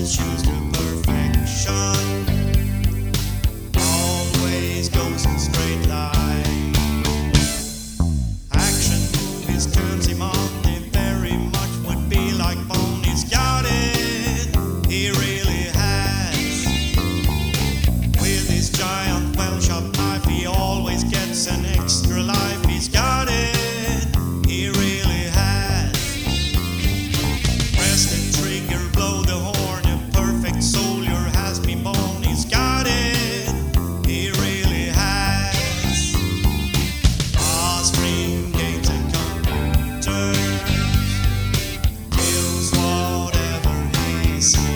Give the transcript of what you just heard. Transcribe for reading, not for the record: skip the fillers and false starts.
his shoes to perfection. Always goes in straight line. Action movies turns him on. He very much would be like Bone. He's got it. He really has. With his giant well-sharp knife, he always gets an extra life. He's got it. He really has. Press the trigger, blow the horn. A perfect soldier has been born. He's got it. He really has. Austrian games and computers. Kills whatever he sees.